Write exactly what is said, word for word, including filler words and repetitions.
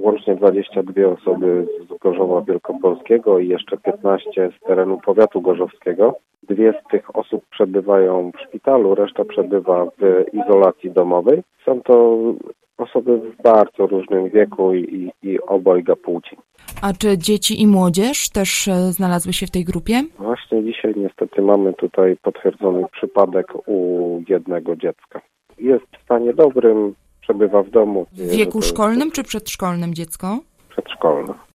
łącznie dwadzieścia dwie osoby z Gorzowa Wielkopolskiego i jeszcze piętnaście z terenu powiatu gorzowskiego. Dwie z tych osób przebywają w szpitalu, reszta przebywa w izolacji domowej. Są to osoby w bardzo różnym wieku i, i obojga płci. A czy dzieci i młodzież też znalazły się w tej grupie? Właśnie dzisiaj niestety mamy tutaj potwierdzony przypadek u jednego dziecka. Jest w stanie dobrym, przebywa w domu. W wieku szkolnym czy przedszkolnym dziecko? Przedszkolnym.